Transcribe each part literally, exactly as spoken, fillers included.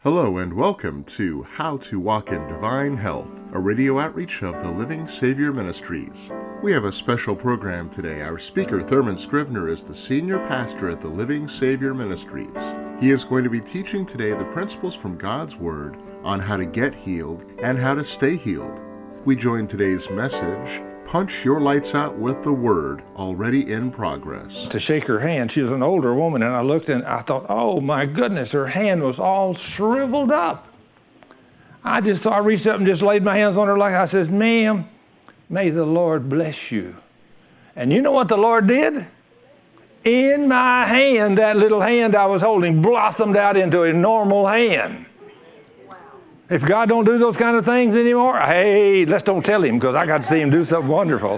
Hello and welcome to How to Walk in Divine Health, a radio outreach of the Living Savior Ministries. We have a special program today. Our speaker, Thurman Scrivener, is the senior pastor at the Living Savior Ministries. He is going to be teaching today the principles from God's Word on how to get healed and how to stay healed. We join today's message, Punch Your Lights Out with the Word, already in progress. To shake her hand, she was an older woman, and I looked and I thought, oh my goodness, her hand was all shriveled up. I just, I reached up and just laid my hands on her like I says, ma'am, may the Lord bless you. And you know what the Lord did? In my hand, that little hand I was holding blossomed out into a normal hand. If God don't do those kind of things anymore, hey, let's don't tell him, because I got to see him do something wonderful.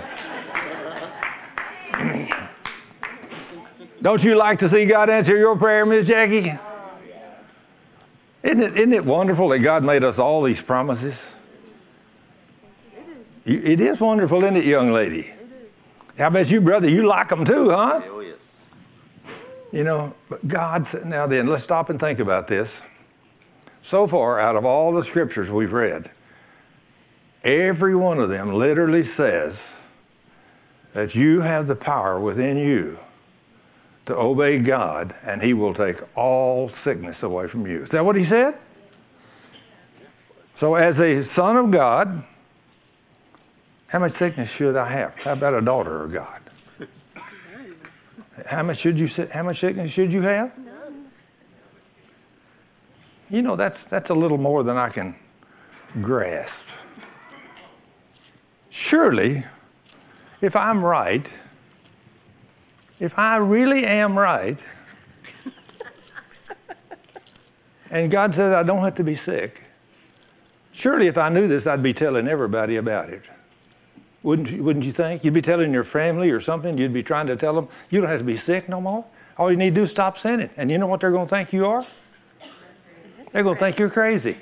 Don't you like to see God answer your prayer, Miss Jackie? Isn't it, isn't it wonderful that God made us all these promises? It is wonderful, isn't it, young lady? How about you, brother? You like them too, huh? Oh, yes. You know, but God said, now then, let's stop and think about this. So far, out of all the scriptures we've read, every one of them literally says that you have the power within you to obey God, and he will take all sickness away from you. Is that what he said? So as a son of God, how much sickness should I have? How about a daughter of God? How much should you? How much sickness should you have? You know, that's that's a little more than I can grasp. Surely, if I'm right, if I really am right, and God says I don't have to be sick, surely if I knew this, I'd be telling everybody about it. Wouldn't you, wouldn't you think? You'd be telling your family or something. You'd be trying to tell them, you don't have to be sick no more. All you need to do is stop sinning. And you know what they're going to think you are? They're going to think you're crazy.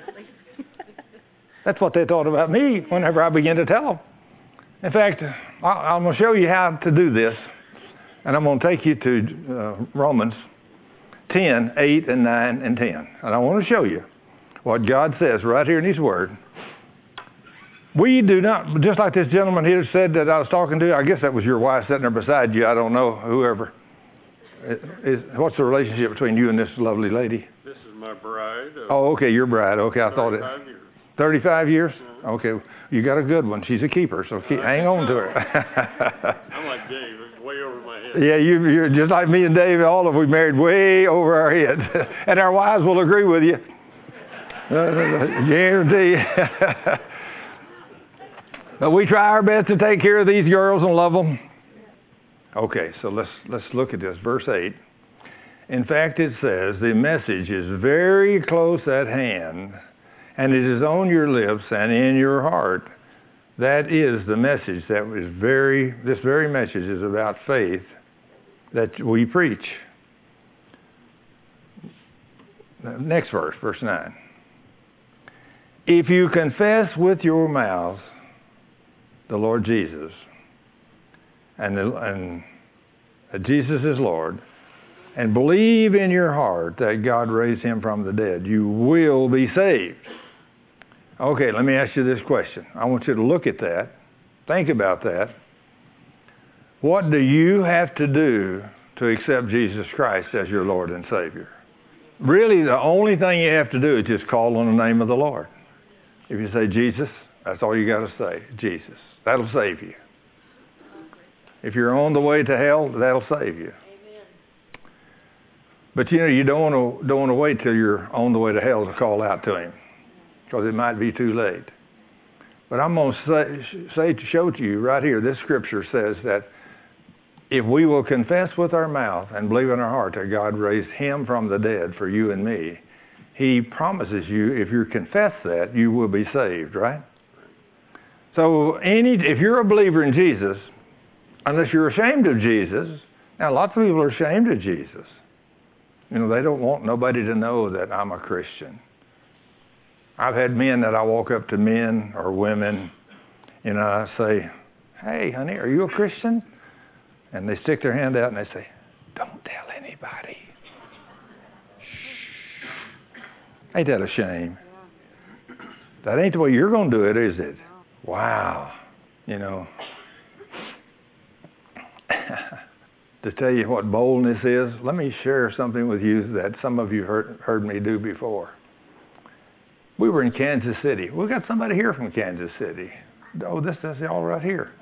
That's what they thought about me whenever I began to tell them. In fact, I'm going to show you how to do this. And I'm going to take you to uh, Romans ten, eight, and nine, and ten. And I want to show you what God says right here in his word. We do not, just like this gentleman here said that I was talking to, I guess that was your wife sitting there beside you. I don't know, whoever. Is, what's the relationship between you and this lovely lady? This is my bride. Oh, okay, your bride. Okay, I thought it. thirty-five years. thirty-five years? Mm-hmm. Okay, you got a good one. She's a keeper, so keep, hang on to her. I'm like Dave, it's way over my head. Yeah, you, you're just like me and Dave. All of we married way over our heads, and our wives will agree with you. Uh, guarantee. But we try our best to take care of these girls and love them. Okay, so let's let's look at this, verse eight. In fact, it says, the message is very close at hand, and it is on your lips and in your heart. That is the message that is very, this very message is about faith that we preach. Next verse, verse nine. If you confess with your mouth the Lord Jesus, and, the, and that Jesus is Lord, and believe in your heart that God raised him from the dead, you will be saved. Okay, let me ask you this question. I want you to look at that. Think about that. What do you have to do to accept Jesus Christ as your Lord and Savior? Really, the only thing you have to do is just call on the name of the Lord. If you say Jesus, that's all you got to say, Jesus. That'll save you. If you're on the way to hell, that'll save you. But you know, you don't want to don't want to wait till you're on the way to hell to call out to him, because it might be too late. But I'm going to say, say to show to you right here, this scripture says that if we will confess with our mouth and believe in our heart that God raised him from the dead for you and me, he promises you, if you confess that, you will be saved, right? So any if you're a believer in Jesus, unless you're ashamed of Jesus, now lots of people are ashamed of Jesus. You know, they don't want nobody to know that I'm a Christian. I've had men that I walk up to, men or women, and I say, hey, honey, are you a Christian? And they stick their hand out and they say, don't tell anybody. Ain't that a shame? That ain't the way you're going to do it, is it? Wow. You know, to tell you what boldness is, let me share something with you that some of you heard, heard me do before. We were in Kansas City. We got somebody here from Kansas City. Oh, this is all right here.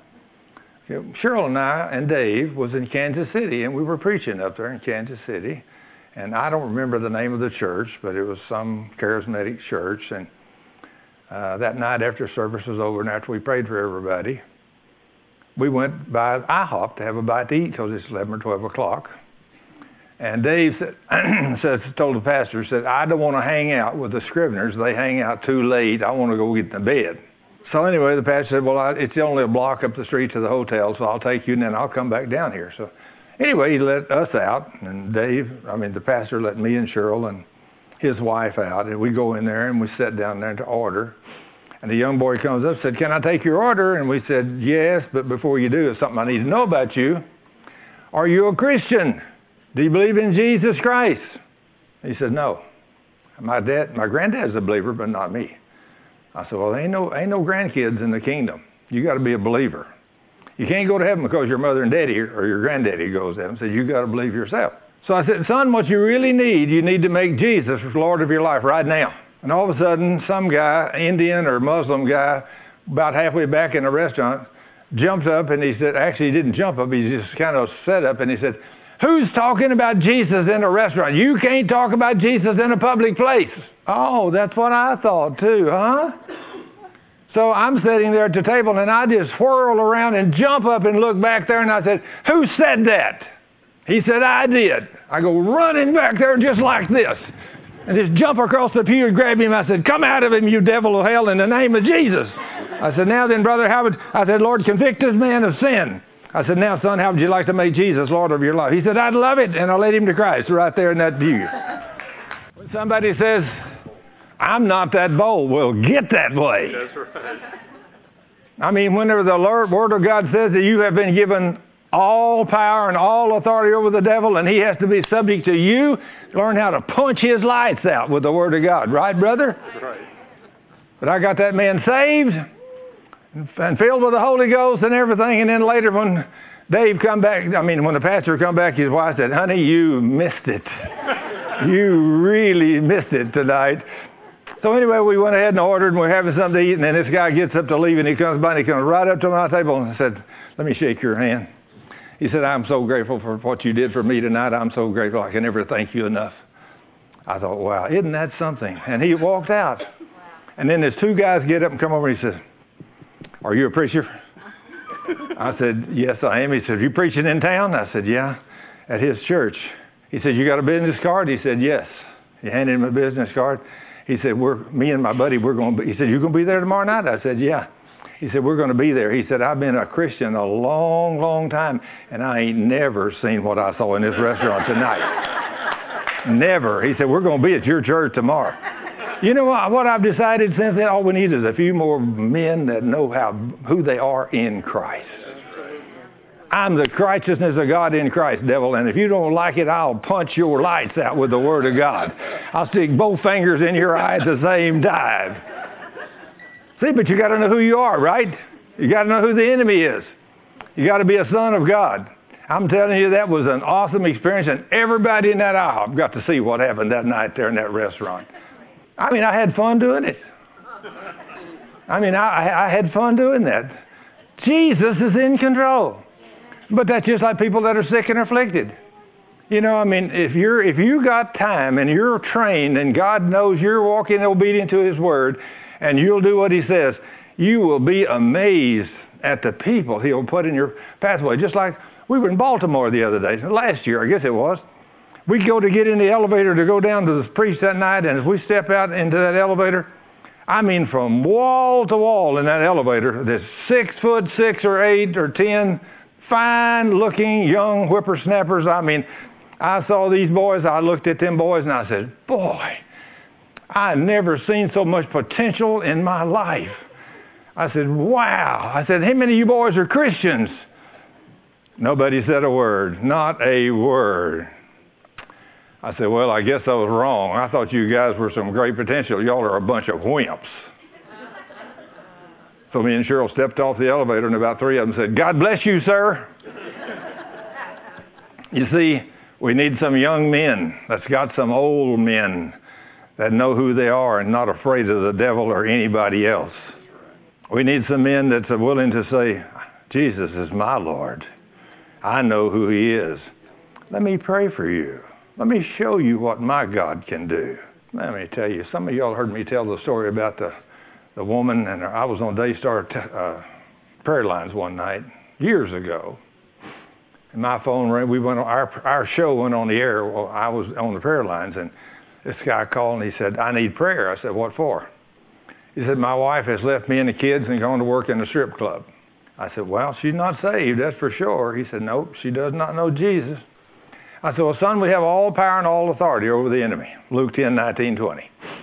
Cheryl and I and Dave was in Kansas City, and we were preaching up there in Kansas City. And I don't remember the name of the church, but it was some charismatic church. And uh, that night after service was over and after we prayed for everybody, we went by IHOP to have a bite to eat because it's eleven or twelve o'clock. And Dave said, said, told the pastor, said, I don't want to hang out with the Scriveners. They hang out too late. I want to go get to bed. So anyway, the pastor said, well, I, it's only a block up the street to the hotel, so I'll take you and then I'll come back down here. So anyway, he let us out, and Dave, I mean, the pastor let me and Cheryl and his wife out, and we go in there and we sat down there to order. And the young boy comes up and said, can I take your order? And we said, yes, but before you do, there's something I need to know about you. Are you a Christian? Do you believe in Jesus Christ? He said, no. My dad, my granddad's a believer, but not me. I said, well, ain't no, ain't no grandkids in the kingdom. You got to be a believer. You can't go to heaven because your mother and daddy or your granddaddy goes to heaven. So you got to believe yourself. So I said, son, what you really need, you need to make Jesus Lord of your life right now. And all of a sudden, some guy, Indian or Muslim guy, about halfway back in the restaurant, jumped up and he said, actually he didn't jump up, he just kind of sat up and he said, who's talking about Jesus in a restaurant? You can't talk about Jesus in a public place. Oh, that's what I thought too, huh? So I'm sitting there at the table and I just whirl around and jump up and look back there and I said, who said that? He said, I did. I go running back there just like this. And just jump across the pew and grab him. I said, come out of him, you devil of hell, in the name of Jesus. I said, now then, Brother Howard, I said, Lord, convict this man of sin. I said, now, son, how would you like to make Jesus Lord of your life? He said, I'd love it, and I led him to Christ right there in that pew. When somebody says, I'm not that bold, well, get that way. That's right. I mean, whenever the Lord, Word of God says that you have been given all power and all authority over the devil, and he has to be subject to you, learn how to punch his lights out with the Word of God. Right, brother? That's right. But I got that man saved and filled with the Holy Ghost and everything, and then later when Dave come back, I mean, when the pastor come back, his wife said, honey, you missed it. You really missed it tonight. So anyway, we went ahead and ordered, and we're having something to eat, and then this guy gets up to leave, and he comes by, and he comes right up to my table and said, let me shake your hand. He said, I'm so grateful for what you did for me tonight. I'm so grateful. I can never thank you enough. I thought, wow, isn't that something? And he walked out. And then there's two guys get up and come over, and he said, are you a preacher? I said, yes, I am. He said, are you preaching in town? I said, yeah, at his church. He said, you got a business card? He said, yes. He handed him a business card. He said, "We're me and my buddy, we're going to be," he said, you going to be there tomorrow night? I said, yeah. He said, we're going to be there. He said, I've been a Christian a long, long time, and I ain't never seen what I saw in this restaurant tonight. Never. He said, we're going to be at your church tomorrow. You know what, what I've decided since then? All we need is a few more men that know how who they are in Christ. I'm the righteousness of God in Christ, devil, and if you don't like it, I'll punch your lights out with the Word of God. I'll stick both fingers in your eye at the same time. See, but you got to know who you are, right? You got to know who the enemy is. You got to be a son of God. I'm telling you, that was an awesome experience, and everybody in that IHOP got to see what happened that night there in that restaurant. I mean, I had fun doing it. I mean, I, I had fun doing that. Jesus is in control. But that's just like people that are sick and afflicted. You know, I mean, if you're if you got time and you're trained and God knows you're walking obedient to His Word and you'll do what He says, you will be amazed at the people He'll put in your pathway. Just like we were in Baltimore the other day, last year, I guess it was. We go to get in the elevator to go down to the preach that night, and as we step out into that elevator, I mean, from wall to wall in that elevator, there's six foot six or eight or ten fine-looking young whippersnappers. I mean, I saw these boys. I looked at them boys, and I said, boy, I've never seen so much potential in my life. I said, wow. I said, how many of you boys are Christians? Nobody said a word. Not a word. I said, well, I guess I was wrong. I thought you guys were some great potential. Y'all are a bunch of wimps. So me and Cheryl stepped off the elevator, and about three of them said, God bless you, sir. You see, we need some young men that's got some old men that know who they are and not afraid of the devil or anybody else. We need some men that's willing to say, Jesus is my Lord. I know who he is. Let me pray for you. Let me show you what my God can do. Let me tell you, some of y'all heard me tell the story about the, the woman, and I was on Daystar t- uh, prayer lines one night, years ago. And my phone rang. We went on, our, our show went on the air while I was on the prayer lines, and this guy called and he said, I need prayer. I said, what for? He said, my wife has left me and the kids and gone to work in a strip club. I said, well, she's not saved, that's for sure. He said, nope, she does not know Jesus. I said, well, son, we have all power and all authority over the enemy. Luke ten, nineteen, twenty.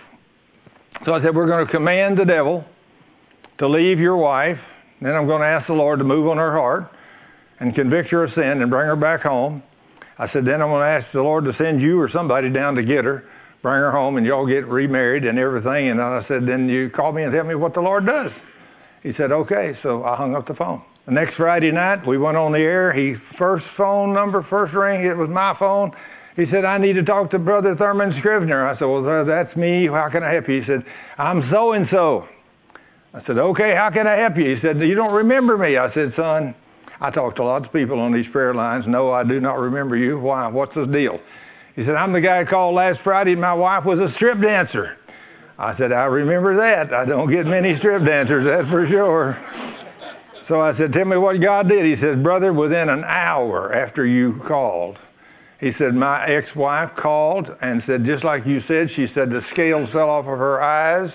So I said, we're going to command the devil to leave your wife. Then I'm going to ask the Lord to move on her heart and convict her of sin and bring her back home. I said, then I'm going to ask the Lord to send you or somebody down to get her, bring her home, and y'all get remarried and everything. And I said, then you call me and tell me what the Lord does. He said, okay. So I hung up the phone. The next Friday night, we went on the air. He first phone number, first ring, it was my phone. He said, I need to talk to Brother Thurman Scrivener. I said, well, that's me. How can I help you? He said, I'm so-and-so. I said, okay, how can I help you? He said, you don't remember me. I said, son, I talked to lots of people on these prayer lines. No, I do not remember you. Why? What's the deal? He said, I'm the guy who called last Friday and my wife was a strip dancer. I said, I remember that. I don't get many strip dancers, that's for sure. So I said, tell me what God did. He said, brother, within an hour after you called, he said, my ex-wife called and said, just like you said, she said the scales fell off of her eyes.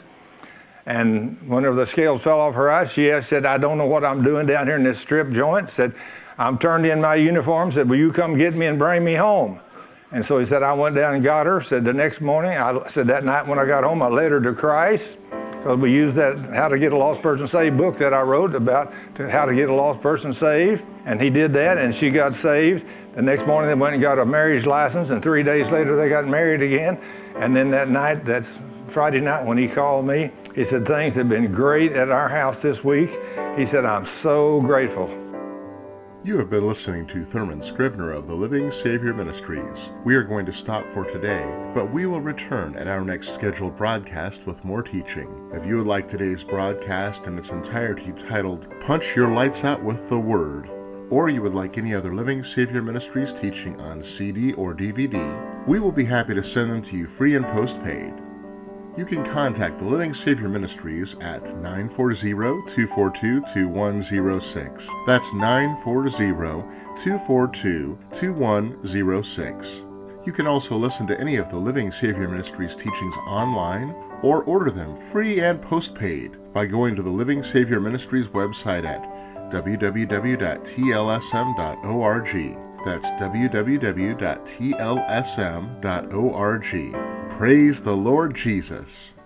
And whenever the scales fell off her eyes, she said, I don't know what I'm doing down here in this strip joint. Said, I'm turned in my uniform. Said, will you come get me and bring me home? And so he said, I went down and got her. Said, the next morning, I said, that night when I got home, I led her to Christ. Because we used that How to Get a Lost Person Saved book that I wrote about to how to get a lost person saved. And he did that, and she got saved. The next morning, they went and got a marriage license, and three days later, they got married again. And then that night, that's Friday night when he called me, he said, things have been great at our house this week. He said, I'm so grateful. You have been listening to Thurman Scrivener of the Living Savior Ministries. We are going to stop for today, but we will return at our next scheduled broadcast with more teaching. If you would like today's broadcast in its entirety titled, Punch Your Lights Out with the Word, or you would like any other Living Savior Ministries teaching on C D or D V D, we will be happy to send them to you free and postpaid. You can contact the Living Savior Ministries at nine four zero, two four two, two one zero six. That's nine four zero, two four two, two one zero six. You can also listen to any of the Living Savior Ministries teachings online or order them free and postpaid by going to the Living Savior Ministries website at w w w dot t l s m dot org. That's w w w dot t l s m dot org. Praise the Lord Jesus.